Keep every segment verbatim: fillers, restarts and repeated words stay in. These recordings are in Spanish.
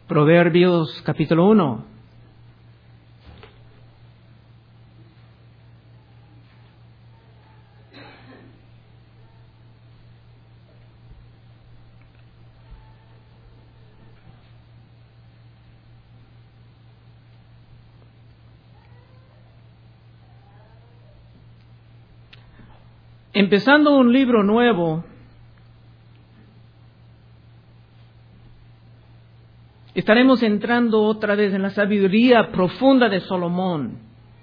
Proverbios capítulo uno. Empezando un libro nuevo, estaremos entrando otra vez en la sabiduría profunda de Salomón.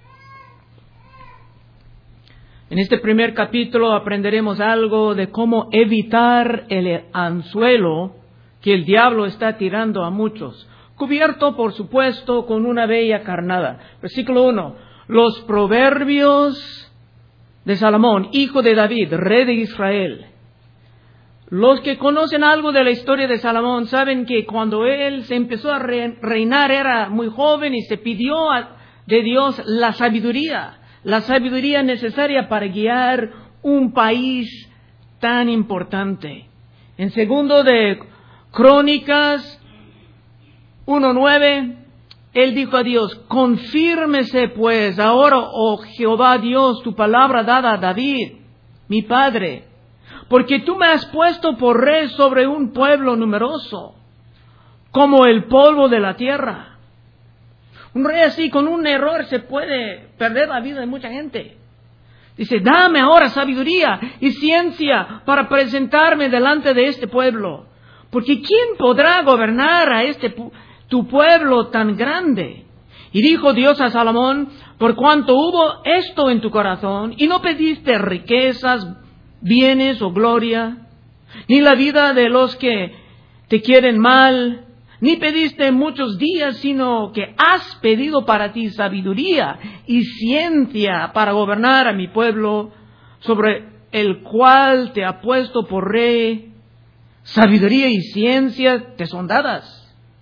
En este primer capítulo aprenderemos algo de cómo evitar el anzuelo que el diablo está tirando a muchos, cubierto, por supuesto, con una bella carnada. Versículo uno. Los proverbios de Salomón, hijo de David, rey de Israel. Los que conocen algo de la historia de Salomón saben que cuando él se empezó a reinar era muy joven y se pidió a, de Dios la sabiduría, la sabiduría necesaria para guiar un país tan importante. En segundo de Crónicas uno nueve, él dijo a Dios: confírmese pues ahora, oh Jehová Dios, tu palabra dada a David, mi padre, porque tú me has puesto por rey sobre un pueblo numeroso, como el polvo de la tierra. Un rey así, con un error, se puede perder la vida de mucha gente. Dice: dame ahora sabiduría y ciencia para presentarme delante de este pueblo, porque ¿quién podrá gobernar a este pueblo? Tu pueblo tan grande. Y dijo Dios a Salomón: por cuanto hubo esto en tu corazón, y no pediste riquezas, bienes o gloria, ni la vida de los que te quieren mal, ni pediste muchos días, sino que has pedido para ti sabiduría y ciencia para gobernar a mi pueblo, sobre el cual te ha puesto por rey, sabiduría y ciencia te son dadas.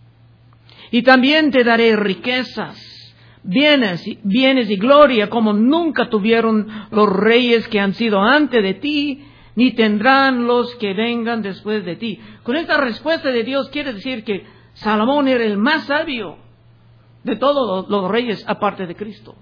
Y también te daré riquezas, bienes, bienes y gloria, como nunca tuvieron los reyes que han sido antes de ti, ni tendrán los que vengan después de ti. Con esta respuesta de Dios quiere decir que Salomón era el más sabio de todos los reyes aparte de Cristo.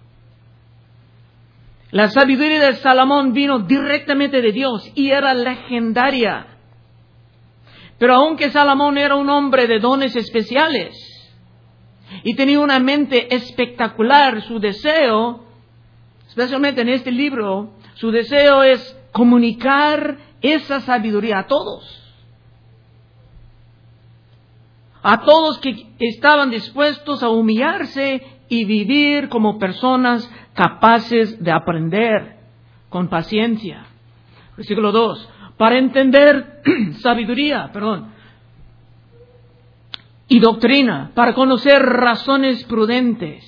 La sabiduría de Salomón vino directamente de Dios y era legendaria. Pero aunque Salomón era un hombre de dones especiales y tenía una mente espectacular, su deseo, especialmente en este libro, su deseo es comunicar esa sabiduría a todos. A todos que estaban dispuestos a humillarse y vivir como personas capaces de aprender con paciencia. Versículo dos. Para entender sabiduría, perdón, y doctrina, para conocer razones prudentes.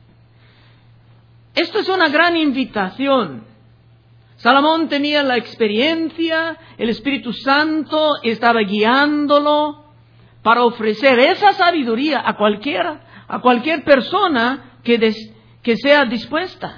Esto es una gran invitación. Salomón tenía la experiencia, el Espíritu Santo estaba guiándolo para ofrecer esa sabiduría a cualquiera, a cualquier persona que, des, que sea dispuesta.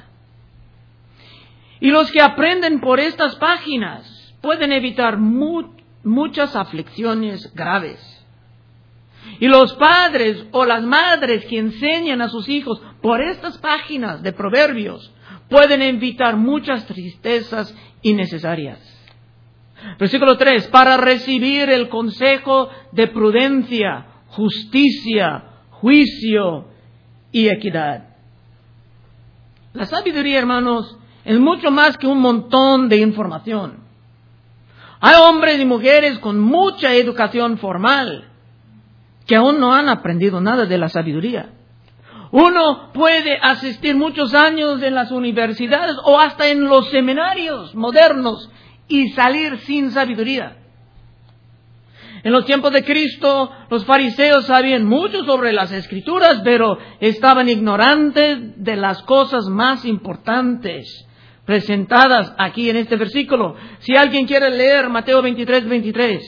Y los que aprenden por estas páginas pueden evitar mu, muchas aflicciones graves. Y los padres o las madres que enseñan a sus hijos por estas páginas de Proverbios pueden evitar muchas tristezas innecesarias. Versículo tres. Para recibir el consejo de prudencia, justicia, juicio y equidad. La sabiduría, hermanos, es mucho más que un montón de información. Hay hombres y mujeres con mucha educación formal que aún no han aprendido nada de la sabiduría. Uno puede asistir muchos años en las universidades o hasta en los seminarios modernos y salir sin sabiduría. En los tiempos de Cristo, los fariseos sabían mucho sobre las Escrituras, pero estaban ignorantes de las cosas más importantes presentadas aquí en este versículo. Si alguien quiere leer Mateo veintitrés, veintitrés.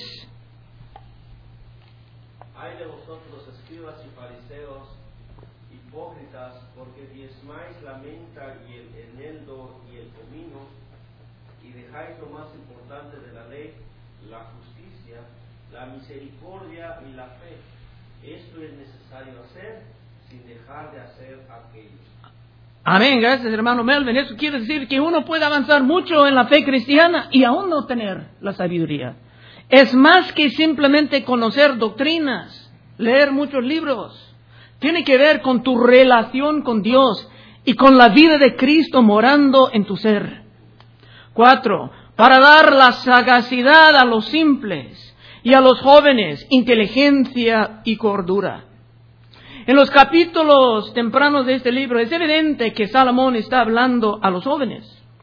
Ay de vosotros, escribas y fariseos, hipócritas, porque diezmáis la menta y el eneldo y el comino, y dejáis lo más importante de la ley, la justicia, la misericordia y la fe. esto es necesario hacer sin dejar de hacer aquello. Amén, gracias hermano Melvin. Eso quiere decir que uno puede avanzar mucho en la fe cristiana y aún no tener la sabiduría. Es más que simplemente conocer doctrinas, leer muchos libros. Tiene que ver con tu relación con Dios y con la vida de Cristo morando en tu ser. Cuatro, para dar la sagacidad a los simples y a los jóvenes, inteligencia y cordura. En los capítulos tempranos de este libro es evidente que Salomón está hablando a los jóvenes.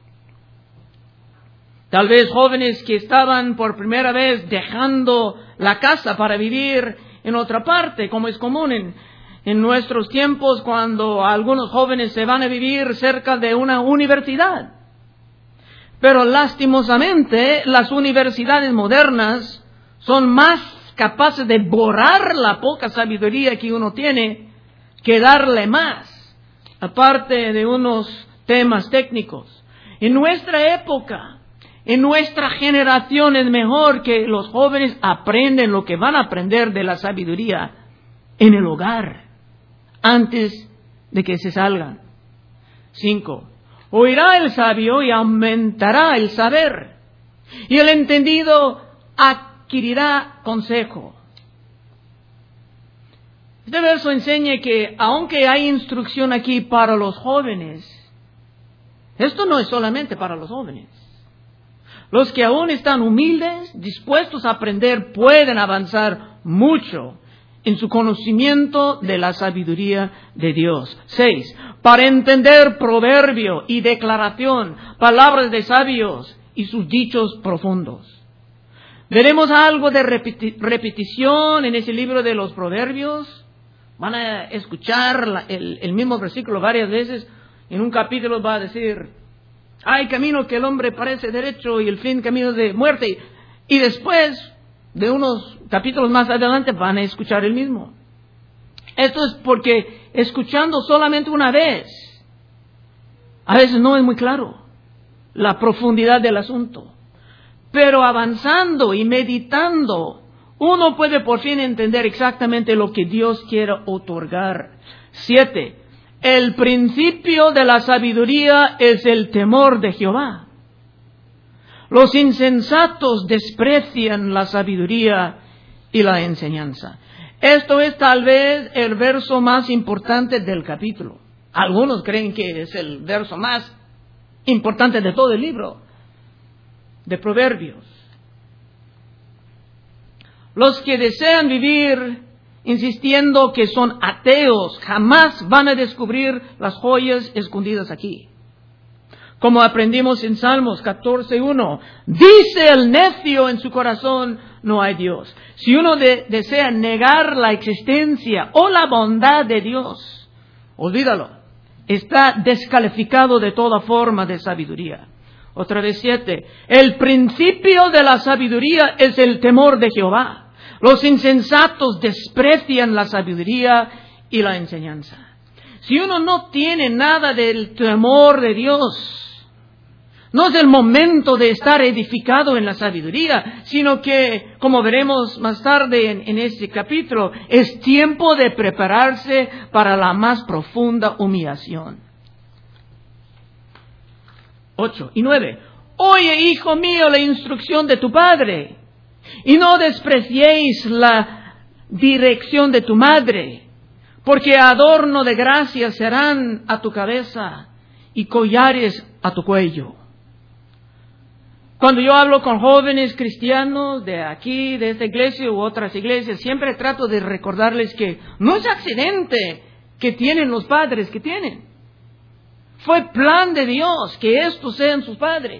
Tal vez jóvenes que estaban por primera vez dejando la casa para vivir en otra parte, como es común en, en nuestros tiempos cuando algunos jóvenes se van a vivir cerca de una universidad. Pero lastimosamente las universidades modernas son más capaces de borrar la poca sabiduría que uno tiene que darle más, aparte de unos temas técnicos. En nuestra época, en nuestra generación es mejor que los jóvenes aprendan lo que van a aprender de la sabiduría en el hogar, antes de que se salgan. Cinco. Oirá el sabio y aumentará el saber, y el entendido adquirirá consejo. Este verso enseña que, aunque hay instrucción aquí para los jóvenes, esto no es solamente para los jóvenes. Los que aún están humildes, dispuestos a aprender, pueden avanzar mucho en su conocimiento de la sabiduría de Dios. Seis, para entender proverbio y declaración, palabras de sabios y sus dichos profundos. Veremos algo de repeti- repetición en ese libro de los proverbios. Van a escuchar la, el, el mismo versículo varias veces. En un capítulo va a decir, hay camino que el hombre parece derecho y el fin camino de muerte. Y después, de unos capítulos más adelante, van a escuchar el mismo. Esto es porque escuchando solamente una vez, a veces no es muy claro la profundidad del asunto. Pero avanzando y meditando, uno puede por fin entender exactamente lo que Dios quiere otorgar. Siete, el principio de la sabiduría es el temor de Jehová. Los insensatos desprecian la sabiduría y la enseñanza. Esto es tal vez el verso más importante del capítulo. Algunos creen que es el verso más importante de todo el libro de Proverbios. Los que desean vivir insistiendo que son ateos jamás van a descubrir las joyas escondidas aquí. Como aprendimos en Salmos catorce uno, dice el necio en su corazón, no hay Dios. Si uno de, desea negar la existencia o la bondad de Dios, olvídalo, está descalificado de toda forma de sabiduría. Otra vez siete, el principio de la sabiduría es el temor de Jehová. Los insensatos desprecian la sabiduría y la enseñanza. Si uno no tiene nada del temor de Dios, no es el momento de estar edificado en la sabiduría, sino que, como veremos más tarde en, en este capítulo, es tiempo de prepararse para la más profunda humillación. Ocho y nueve. Oye, hijo mío, la instrucción de tu padre, y no despreciéis la dirección de tu madre, porque adorno de gracia serán a tu cabeza y collares a tu cuello. Cuando yo hablo con jóvenes cristianos de aquí, de esta iglesia u otras iglesias, siempre trato de recordarles que no es accidente que tienen los padres que tienen. Fue plan de Dios que estos sean sus padres.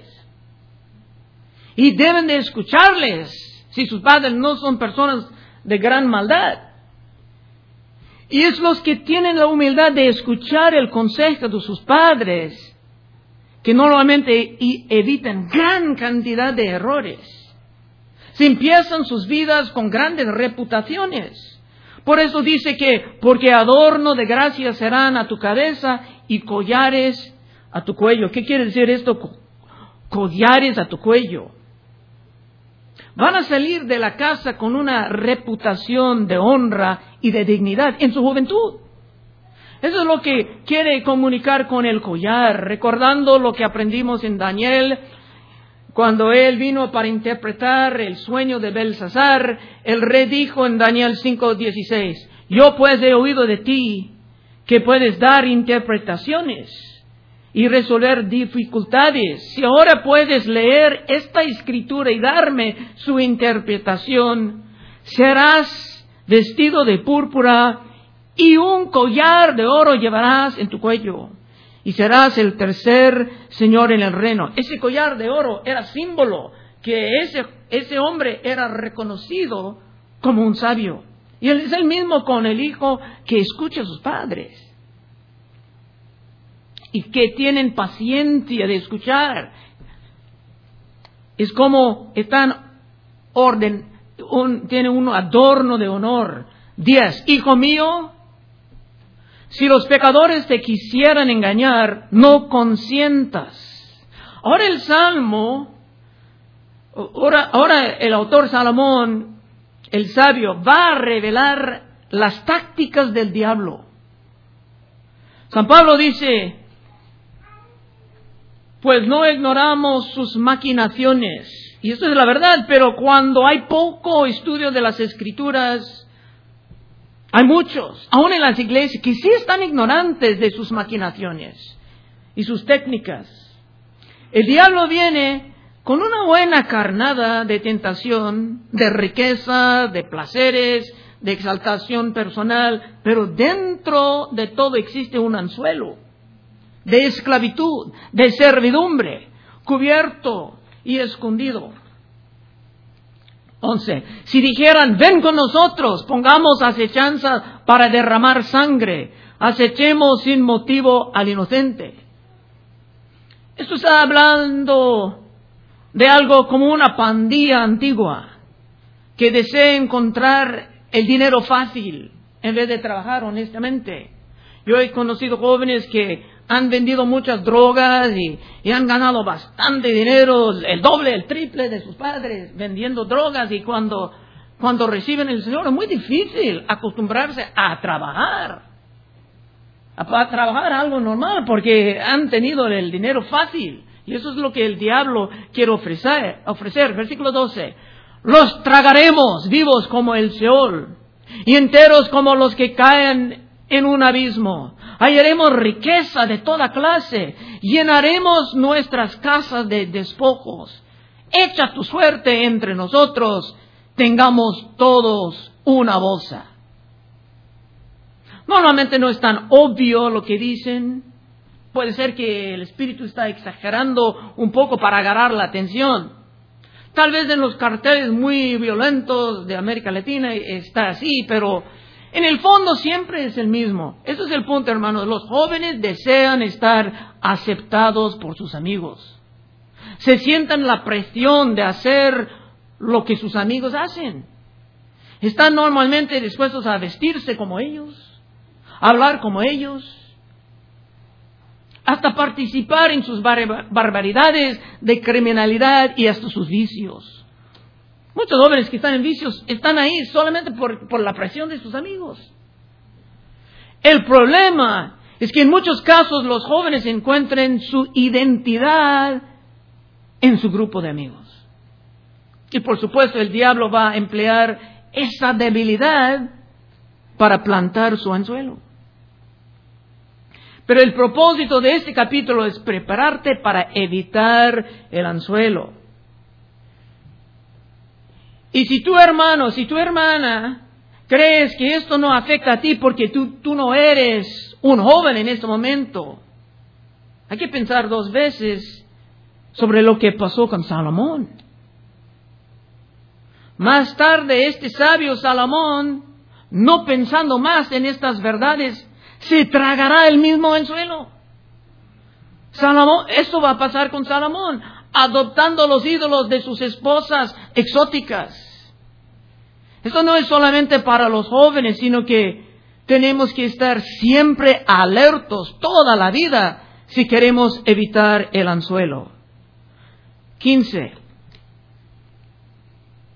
Y deben de escucharles si sus padres no son personas de gran maldad. Y es los que tienen la humildad de escuchar el consejo de sus padres que normalmente evitan gran cantidad de errores. Se empiezan sus vidas con grandes reputaciones. Por eso dice que, porque adorno de gracia serán a tu cabeza y collares a tu cuello. ¿Qué quiere decir esto? Collares a tu cuello. van a salir de la casa con una reputación de honra y de dignidad en su juventud. Eso es lo que quiere comunicar con el collar, recordando lo que aprendimos en Daniel, cuando él vino para interpretar el sueño de Belsasar. El rey dijo en Daniel cinco dieciséis, yo pues he oído de ti que puedes dar interpretaciones y resolver dificultades. Si ahora puedes leer esta escritura y darme su interpretación, serás vestido de púrpura y un collar de oro llevarás en tu cuello, y serás el tercer señor en el reino. Ese collar de oro era símbolo que ese, ese hombre era reconocido como un sabio. Y él es el mismo con el hijo que escucha a sus padres y que tienen paciencia de escuchar. Es como están orden, un, tiene un adorno de honor. Diez, hijo mío, si los pecadores te quisieran engañar, no consientas. Ahora el Salmo, ahora, ahora el autor Salomón, el sabio, va a revelar las tácticas del diablo. San Pablo dice, pues no ignoramos sus maquinaciones. Y esto es la verdad, pero cuando hay poco estudio de las Escrituras, hay muchos, aún en las iglesias, que sí están ignorantes de sus maquinaciones y sus técnicas. El diablo viene con una buena carnada de tentación, de riqueza, de placeres, de exaltación personal, pero dentro de todo existe un anzuelo de esclavitud, de servidumbre, cubierto y escondido. Once. Si dijeran, ven con nosotros, pongamos acechanza para derramar sangre, acechemos sin motivo al inocente. Esto está hablando de algo como una pandilla antigua que desea encontrar el dinero fácil en vez de trabajar honestamente. Yo he conocido jóvenes que han vendido muchas drogas y, y han ganado bastante dinero, el doble, el triple de sus padres vendiendo drogas, y cuando, cuando reciben el Señor es muy difícil acostumbrarse a trabajar, a, a trabajar algo normal porque han tenido el dinero fácil, y eso es lo que el diablo quiere ofrecer. ofrecer. Versículo doce, los tragaremos vivos como el Seol y enteros como los que caen en un abismo. Hallaremos riqueza de toda clase, llenaremos nuestras casas de despojos. Echa tu suerte entre nosotros, tengamos todos una bolsa. Normalmente no es tan obvio lo que dicen. Puede ser que el Espíritu está exagerando un poco para agarrar la atención. Tal vez en los carteles muy violentos de América Latina está así, pero en el fondo siempre es el mismo. Ese es el punto, hermanos. Los jóvenes desean estar aceptados por sus amigos. Se sienten la presión de hacer lo que sus amigos hacen. Están normalmente dispuestos a vestirse como ellos, a hablar como ellos, hasta participar en sus bar- barbaridades de criminalidad y hasta sus vicios. Muchos jóvenes que están en vicios están ahí solamente por, por la presión de sus amigos. El problema es que en muchos casos los jóvenes encuentran su identidad en su grupo de amigos. Y por supuesto el diablo va a emplear esa debilidad para plantar su anzuelo. Pero el propósito de este capítulo es prepararte para evitar el anzuelo. Y si tu hermano, si tu hermana crees que esto no afecta a ti porque tú, tú no eres un joven en este momento, hay que pensar dos veces sobre lo que pasó con Salomón. Más tarde este sabio Salomón, no pensando más en estas verdades, se tragará el mismo anzuelo. Salomón, esto va a pasar con Salomón, adoptando los ídolos de sus esposas exóticas. Esto no es solamente para los jóvenes, sino que tenemos que estar siempre alertos toda la vida si queremos evitar el anzuelo. quince.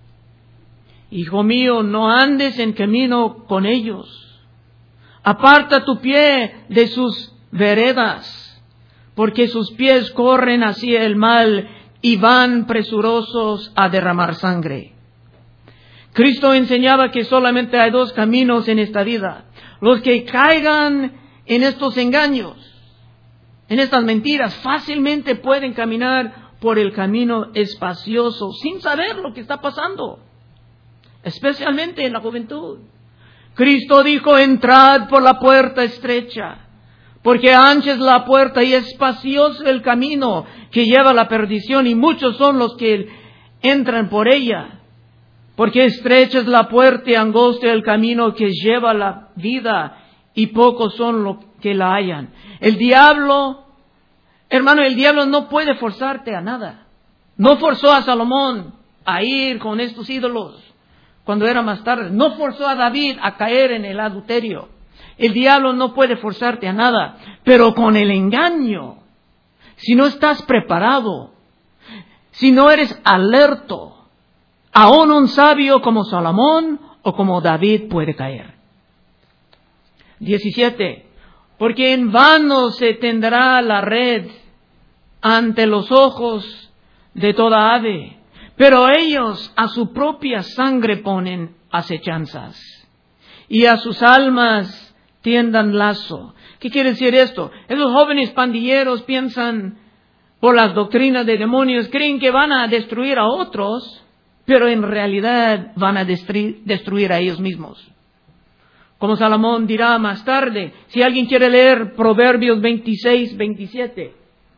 Hijo mío, no andes en camino con ellos. Aparta tu pie de sus veredas, porque sus pies corren hacia el mal y van presurosos a derramar sangre. Cristo enseñaba que solamente hay dos caminos en esta vida. Los que caigan en estos engaños, en estas mentiras, fácilmente pueden caminar por el camino espacioso sin saber lo que está pasando, especialmente en la juventud. Cristo dijo, entrad por la puerta estrecha, porque ancha es la puerta y espacioso el camino que lleva a la perdición, y muchos son los que entran por ella. Porque estrecha es la puerta y angosto el camino que lleva a la vida, y pocos son los que la hallan. El diablo, hermano, el diablo no puede forzarte a nada. No forzó a Salomón a ir con estos ídolos cuando era más tarde. No forzó a David a caer en el adulterio. El diablo no puede forzarte a nada. Pero con el engaño, si no estás preparado, si no eres alerto, aún un sabio como Salomón o como David puede caer. diecisiete. Porque en vano se tenderá la red ante los ojos de toda ave, pero ellos a su propia sangre ponen acechanzas, y a sus almas tiendan lazo. ¿Qué quiere decir esto? Esos jóvenes pandilleros piensan por las doctrinas de demonios, creen que van a destruir a otros, pero en realidad van a destruir, destruir a ellos mismos. Como Salomón dirá más tarde, si alguien quiere leer Proverbios veintiséis, veintisiete.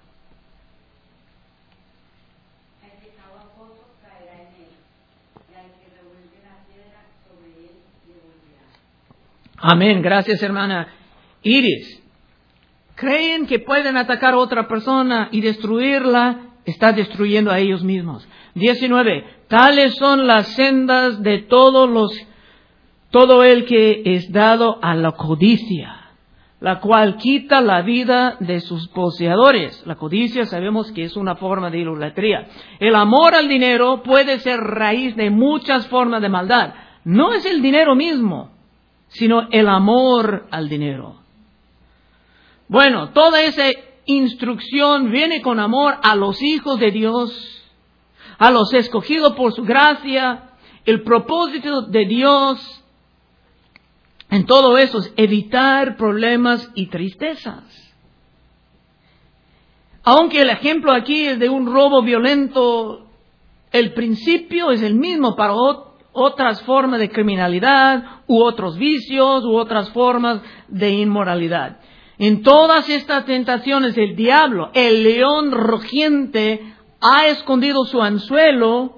Amén, gracias hermana Iris. Creen que pueden atacar a otra persona y destruirla, está destruyendo a ellos mismos. diecinueve. Tales son las sendas de todos los, todo el que es dado a la codicia, la cual quita la vida de sus poseedores. La codicia sabemos que es una forma de idolatría. El amor al dinero puede ser raíz de muchas formas de maldad. No es el dinero mismo, sino el amor al dinero. Bueno, toda esa instrucción viene con amor a los hijos de Dios, a los escogidos por su gracia. El propósito de Dios en todo eso es evitar problemas y tristezas. Aunque el ejemplo aquí es de un robo violento, el principio es el mismo para otras formas de criminalidad, u otros vicios, u otras formas de inmoralidad. En todas estas tentaciones, el diablo, el león rugiente, ha escondido su anzuelo,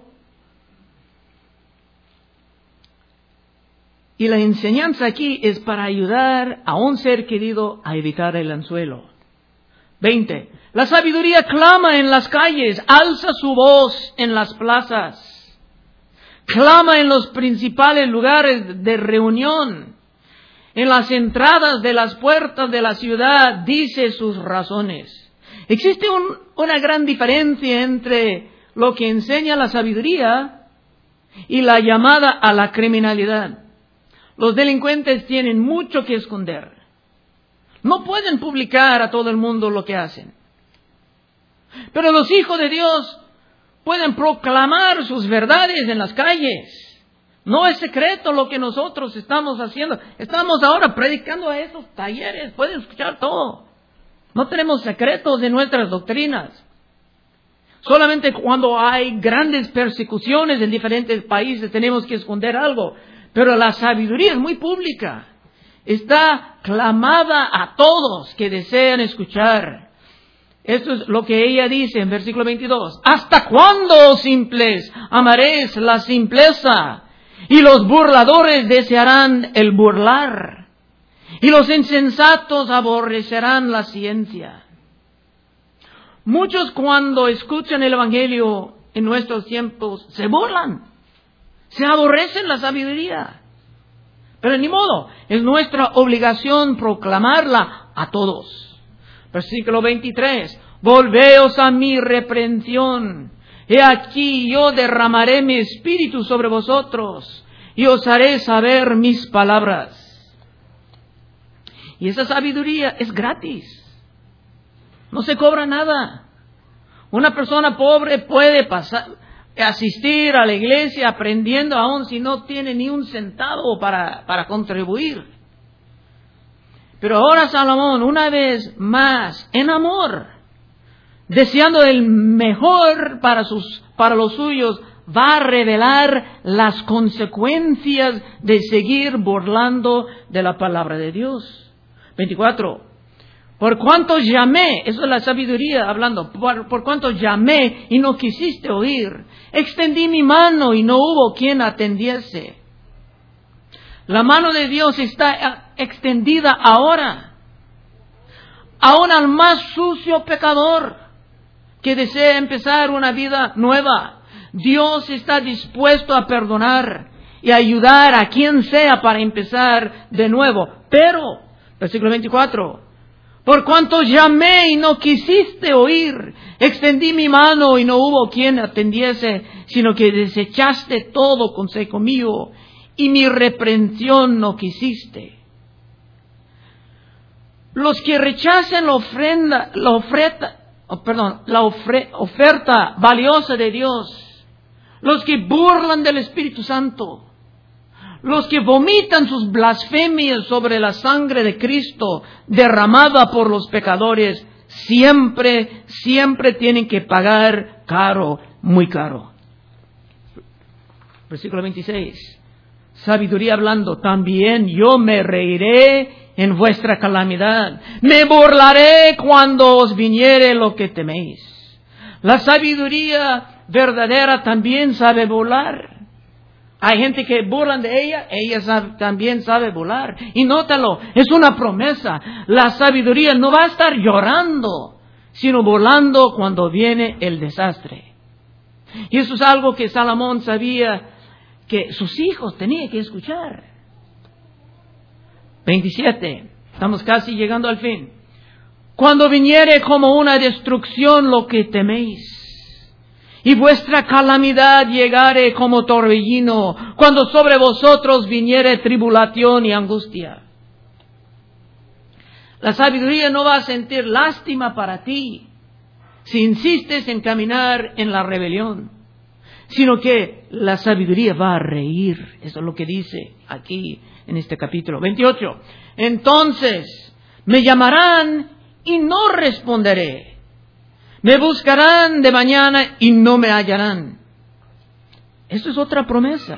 y la enseñanza aquí es para ayudar a un ser querido a evitar el anzuelo. veinte. La sabiduría clama en las calles, alza su voz en las plazas, clama en los principales lugares de reunión, en las entradas de las puertas de la ciudad, dice sus razones. Existe un, una gran diferencia entre lo que enseña la sabiduría y la llamada a la criminalidad. Los delincuentes tienen mucho que esconder. No pueden publicar a todo el mundo lo que hacen. Pero los hijos de Dios pueden proclamar sus verdades en las calles. No es secreto lo que nosotros estamos haciendo. Estamos ahora predicando a esos talleres. Pueden escuchar todo. No tenemos secretos de nuestras doctrinas. Solamente cuando hay grandes persecuciones en diferentes países tenemos que esconder algo. Pero la sabiduría es muy pública. Está clamada a todos que desean escuchar. Esto es lo que ella dice en versículo veintidós. ¿Hasta cuándo, simples, amaréis la simpleza? Y los burladores desearán el burlar. Y los insensatos aborrecerán la ciencia. Muchos cuando escuchan el Evangelio en nuestros tiempos se burlan. Se aborrecen la sabiduría. Pero ni modo, es nuestra obligación proclamarla a todos. Versículo veintitrés. Volveos a mi reprensión He aquí yo derramaré mi espíritu sobre vosotros y os haré saber mis palabras. Y esa sabiduría es gratis. No se cobra nada. Una persona pobre puede pasar, asistir a la iglesia aprendiendo aún si no tiene ni un centavo para, para contribuir. Pero ahora Salomón, una vez más, en amor, deseando el mejor para sus, para los suyos, va a revelar las consecuencias de seguir burlando de la palabra de Dios. veinticuatro. Por cuanto llamé, eso es la sabiduría hablando, por, por cuanto llamé y no quisiste oír, extendí mi mano y no hubo quien atendiese. La mano de Dios está extendida ahora, aún al más sucio pecador que desea empezar una vida nueva. Dios está dispuesto a perdonar y ayudar a quien sea para empezar de nuevo. Pero, versículo veinticuatro, por cuanto llamé y no quisiste oír, extendí mi mano y no hubo quien atendiese, sino que desechaste todo consejo mío y mi reprensión no quisiste. Los que rechazan la ofrenda, la oferta, oh, perdón, la ofre, oferta valiosa de Dios, los que burlan del Espíritu Santo, los que vomitan sus blasfemias sobre la sangre de Cristo derramada por los pecadores, siempre, siempre tienen que pagar caro, muy caro. Versículo veintiséis. Sabiduría hablando, también yo me reiré en vuestra calamidad, me burlaré cuando os viniere lo que teméis. La sabiduría verdadera también sabe burlar. Hay gente que burlan de ella, ella sabe, también sabe burlar. Y nótalo, es una promesa. La sabiduría no va a estar llorando, sino burlando cuando viene el desastre. Y eso es algo que Salomón sabía que sus hijos tenían que escuchar. veintisiete. Estamos casi llegando al fin. Cuando viniere como una destrucción lo que teméis, y vuestra calamidad llegare como torbellino, cuando sobre vosotros viniere tribulación y angustia. La sabiduría no va a sentir lástima para ti si insistes en caminar en la rebelión, sino que la sabiduría va a reír. Eso es lo que dice aquí en este capítulo. veintiocho. Entonces me llamarán y no responderé. Me buscarán de mañana y no me hallarán. Esto es otra promesa.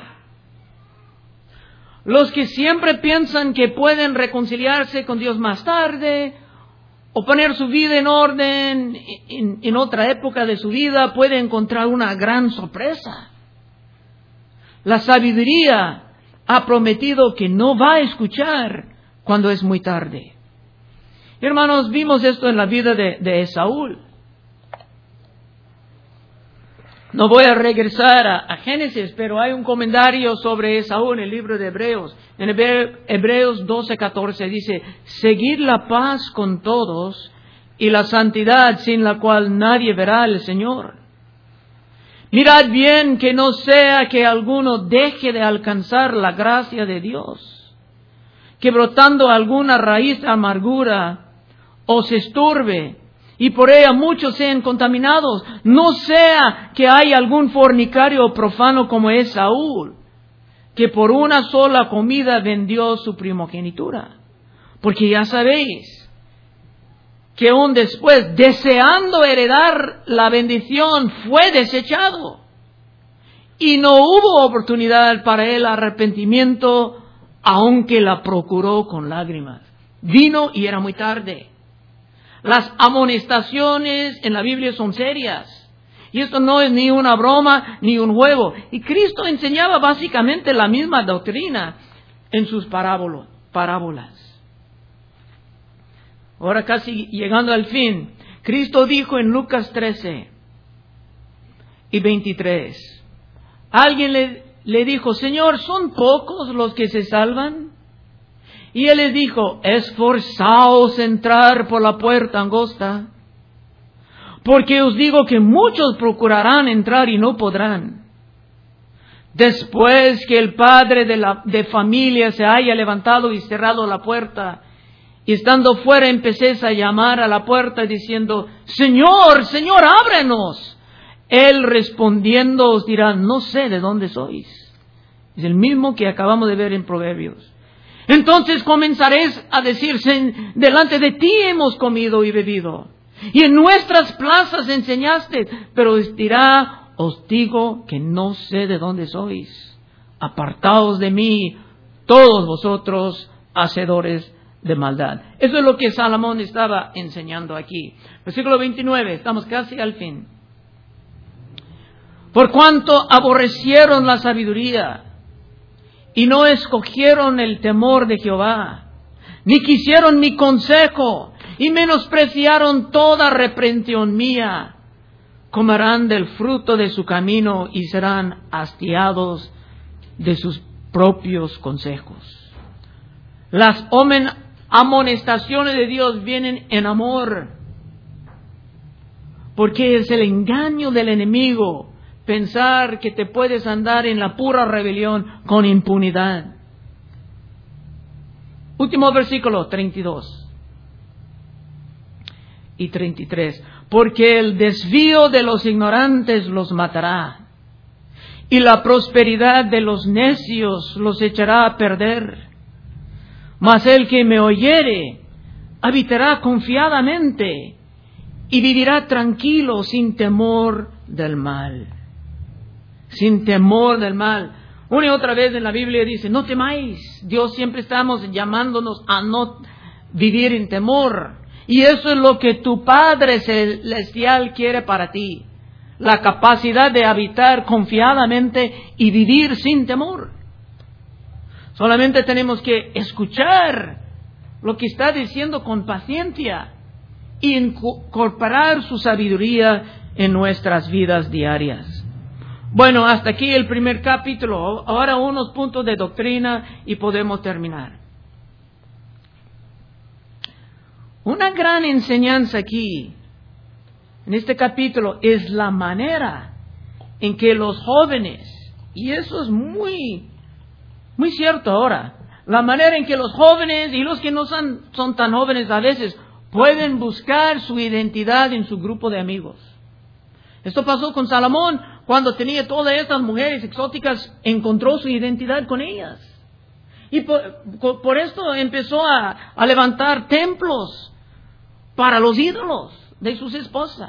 Los que siempre piensan que pueden reconciliarse con Dios más tarde o poner su vida en orden en, en otra época de su vida, pueden encontrar una gran sorpresa. La sabiduría ha prometido que no va a escuchar cuando es muy tarde. Hermanos, vimos esto en la vida de, de Esaú. No voy a regresar a, a Génesis, pero hay un comentario sobre Esaú en el libro de Hebreos. En Hebreos doce catorce dice, seguid la paz con todos y la santidad sin la cual nadie verá al Señor. Mirad bien que no sea que alguno deje de alcanzar la gracia de Dios, que brotando alguna raíz de amargura os estorbe, y por ella muchos sean contaminados. No sea que haya algún fornicario profano como Esaú, que por una sola comida vendió su primogenitura. Porque ya sabéis que aún después, deseando heredar la bendición, fue desechado. Y no hubo oportunidad para él arrepentimiento, aunque la procuró con lágrimas. Vino y era muy tarde. Las amonestaciones en la Biblia son serias. Y esto no es ni una broma ni un juego. Y Cristo enseñaba básicamente la misma doctrina en sus parábolas. Ahora casi llegando al fin. Cristo dijo en Lucas trece y veintitrés. Alguien le, le dijo, Señor, ¿son pocos los que se salvan? Y él les dijo, esforzaos a entrar por la puerta angosta, Porque os digo que muchos procurarán entrar y no podrán. Después que el padre de la de familia se haya levantado y cerrado la puerta, y estando fuera empecéis a llamar a la puerta diciendo, Señor, Señor, ábrenos. Él respondiendo os dirá, no sé de dónde sois. Es el mismo que acabamos de ver en Proverbios. Entonces comenzaréis a decir, delante de ti hemos comido y bebido, y en nuestras plazas enseñaste, pero os dirá, os digo que no sé de dónde sois. Apartaos de mí, todos vosotros, hacedores de maldad. Eso es lo que Salomón estaba enseñando aquí. Versículo veintinueve, estamos casi al fin. Por cuanto aborrecieron la sabiduría, y no escogieron el temor de Jehová, ni quisieron mi consejo, y menospreciaron toda reprensión mía, comerán del fruto de su camino y serán hastiados de sus propios consejos. Las amonestaciones de Dios vienen en amor, porque es el engaño del enemigo pensar que te puedes andar en la pura rebelión con impunidad. Último versículo, treinta y dos y treinta y tres. Porque el desvío de los ignorantes los matará, y la prosperidad de los necios los echará a perder. Mas el que me oyere habitará confiadamente, y vivirá tranquilo sin temor del mal. Sin temor del mal. Una y otra vez en la Biblia dice, no temáis. Dios siempre estamos llamándonos a no vivir en temor. Y eso es lo que tu Padre Celestial quiere para ti. La capacidad de habitar confiadamente y vivir sin temor. Solamente tenemos que escuchar lo que está diciendo con paciencia y incorporar su sabiduría en nuestras vidas diarias. Bueno, hasta aquí el primer capítulo. Ahora unos puntos de doctrina y podemos terminar. Una gran enseñanza aquí, en este capítulo, es la manera en que los jóvenes, y eso es muy, muy cierto ahora, la manera en que los jóvenes y los que no son, son tan jóvenes a veces pueden buscar su identidad en su grupo de amigos. Esto pasó con Salomón. Cuando tenía todas estas mujeres exóticas, encontró su identidad con ellas. Y por, por esto empezó a, a levantar templos para los ídolos de sus esposas.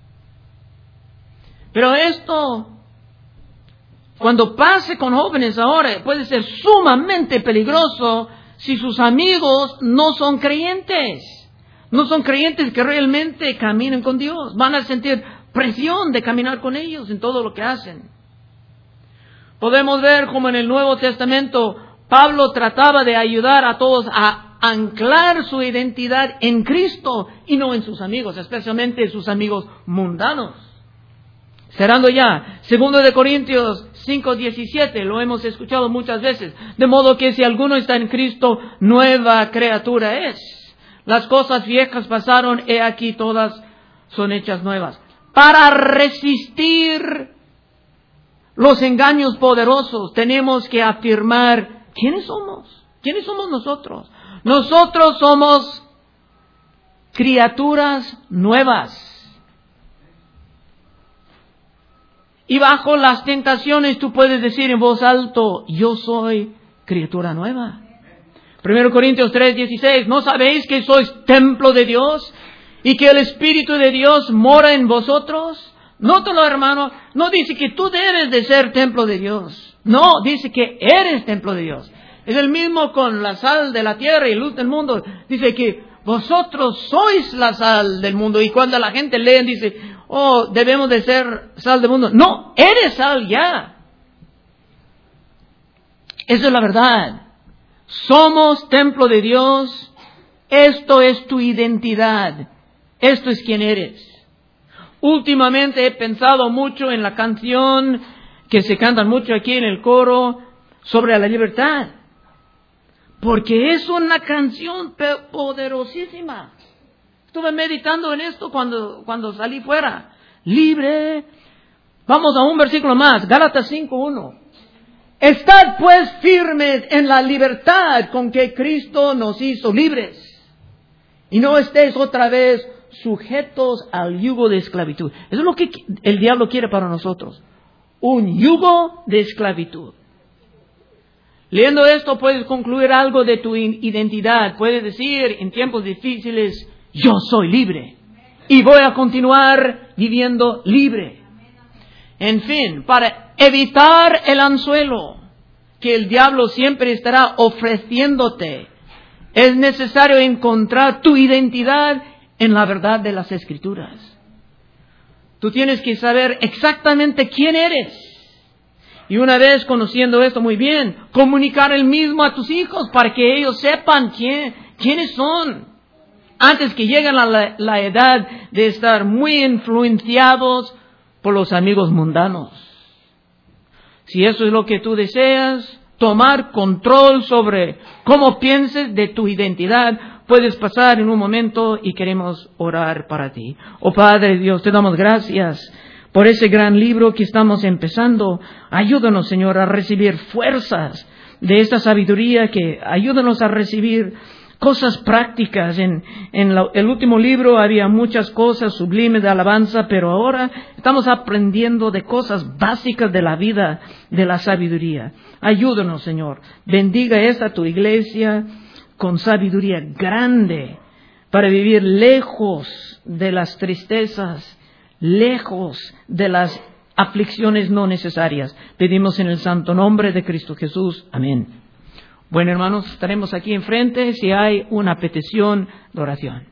Pero esto, cuando pase con jóvenes ahora, puede ser sumamente peligroso si sus amigos no son creyentes. No son creyentes que realmente caminen con Dios. Van a sentir presión de caminar con ellos en todo lo que hacen. Podemos ver como en el Nuevo Testamento Pablo trataba de ayudar a todos a anclar su identidad en Cristo y no en sus amigos, especialmente sus amigos mundanos. Cerrando ya, segundo de Corintios cinco diecisiete, lo hemos escuchado muchas veces, de modo que si alguno está en Cristo, nueva criatura es. Las cosas viejas pasaron, he aquí todas son hechas nuevas. Para resistir los engaños poderosos, tenemos que afirmar quiénes somos. ¿Quiénes somos nosotros? Nosotros somos criaturas nuevas. Y bajo las tentaciones tú puedes decir en voz alto, yo soy criatura nueva. Primero Corintios tres dieciséis, ¿no sabéis que sois templo de Dios y que el Espíritu de Dios mora en vosotros? Nótalo, hermano, no dice que tú debes de ser templo de Dios. No, dice que eres templo de Dios. Es el mismo con la sal de la tierra y luz del mundo. Dice que vosotros sois la sal del mundo. Y cuando la gente lee, dice, oh, debemos de ser sal del mundo. No, eres sal ya. Esa es la verdad. Somos templo de Dios. Esto es tu identidad. Esto es quien eres. Últimamente he pensado mucho en la canción que se canta mucho aquí en el coro sobre la libertad. Porque es una canción poderosísima. Estuve meditando en esto cuando, cuando salí fuera. Libre. Vamos a un versículo más, Gálatas cinco uno. Estad pues firmes en la libertad con que Cristo nos hizo libres. Y no estéis otra vez sujetos al yugo de esclavitud. Eso es lo que el diablo quiere para nosotros. Un yugo de esclavitud. Leyendo esto puedes concluir algo de tu identidad. Puedes decir en tiempos difíciles, yo soy libre. Y voy a continuar viviendo libre. En fin, para evitar el anzuelo que el diablo siempre estará ofreciéndote, es necesario encontrar tu identidad en la verdad de las Escrituras. Tú tienes que saber exactamente quién eres. Y una vez conociendo esto muy bien, comunicar el mismo a tus hijos para que ellos sepan quién, quiénes son. Antes que lleguen a la, la edad de estar muy influenciados por los amigos mundanos. Si eso es lo que tú deseas, tomar control sobre cómo pienses de tu identidad, puedes pasar en un momento y queremos orar para ti. Oh Padre Dios, te damos gracias por ese gran libro que estamos empezando. Ayúdanos, Señor, a recibir fuerzas de esta sabiduría, que ayúdanos a recibir cosas prácticas. En, en la, el último libro había muchas cosas sublimes de alabanza, pero ahora estamos aprendiendo de cosas básicas de la vida, de la sabiduría. Ayúdanos, Señor. Bendiga esta tu iglesia con sabiduría grande para vivir lejos de las tristezas, lejos de las aflicciones no necesarias. Pedimos en el santo nombre de Cristo Jesús. Amén. Bueno, hermanos, estaremos aquí enfrente si hay una petición de oración.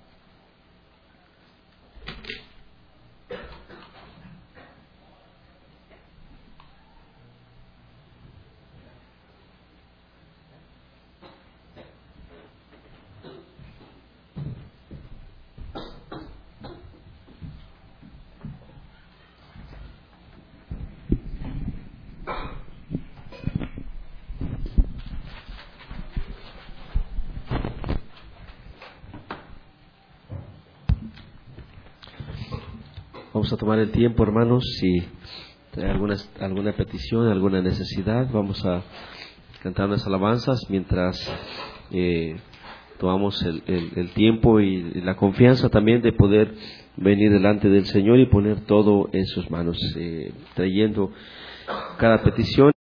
Vamos a tomar el tiempo, hermanos, si hay alguna, alguna petición, alguna necesidad, vamos a cantar unas alabanzas mientras eh, tomamos el, el, el tiempo y, y la confianza también de poder venir delante del Señor y poner todo en sus manos, eh, trayendo cada petición.